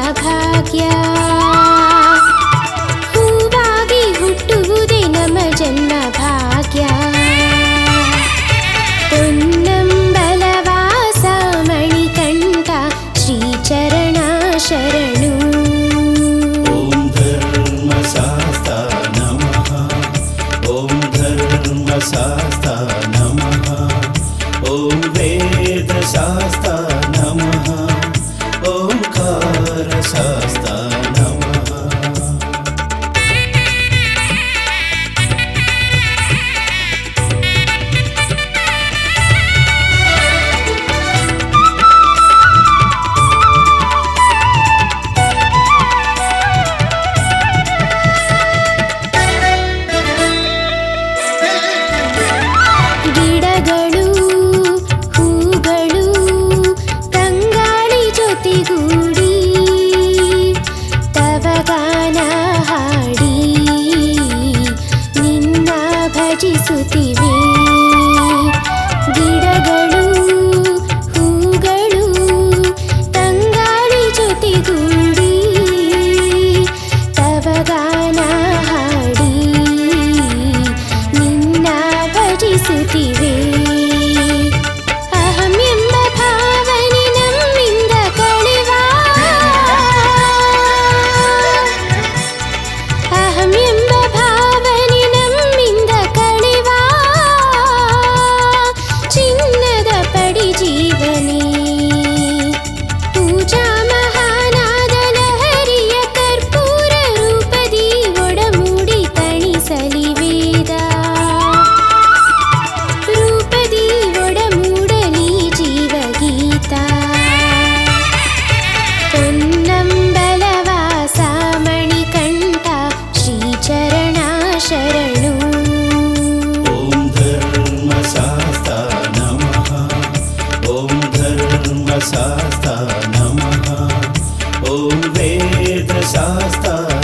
ಭಾಗ್ಯ. ಹೂವಾಗಿ ಹುಟ್ಟುವುದೇ ನಮ್ಮ ಜನ್ಮ ಭಾಗ್ಯ. ಪೊನ್ನಂಬಲವಾಸ ಮಣಿಕಂಠ ಶ್ರೀಚರಣ ಶರಣು. ಓಂ ಧರ್ಮಶಾಸ್ತ ನಮಃ. ಓಂ ಧರ್ಮಶಾಸ್ತ ನಮಃ. ಓಂ ವೇದಶಾಸ್ತ ನಮಃ. ಓಂಕಾರಶಾಸ್ತ ನಮಃ. ಗಿಡಗಳು ಹೂಗಳು ತಂಗಾಳಿ ಜೊತೆಗೂಡಿ ತವ ಗಾನ ಹಾಡಿ ನಿನ್ನ ಭಜಿಸುತ್ತಿವೆ. ಗಿಡಗಳು ಹೂಗಳು ತಂಗಾಳಿ ಜೊತೆಗೂಡಿ ತವ ಗಾನ ಹಾಡಿ ನಿನ್ನ ಭಜಿಸುತ್ತಿವೆ. ಅಹಂ ಎಂಬ ಭಾವನೆ ನಮ್ಮಿಂದ ಕಳೆವ. ಅಹಂ ಎಂಬ ಭಾವನೆ ನಮ್ಮಿಂದ ಕಳೆವ. ಚಿನ್ನದ ಪಡಿ ಜೀವನೆ ಪೂಜಾ ಮಹಾನಾದ ಲಹರಿಯ ಕರ್ಪೂರ ರೂಪದಿ ಒಡಮೂಡಿ ತಣಿಸಲಿ ವೇದ. ರೂಪದಿ ಒಡಮೂಡಲಿ ಜೀವಗೀತ. ಪೊನ್ನಂಬಲವಾಸ ಮಣಿಕಂಠ ಶ್ರೀಚರಣ ಶರಣು. ಓಂ ಧರ್ಮಶಾಸ್ತ ನಮಃ. ಓಂ ಧರ್ಮಶಾಸ್ತ ನಮಃ. ಓಂ ವೇದಶಾಸ್ತ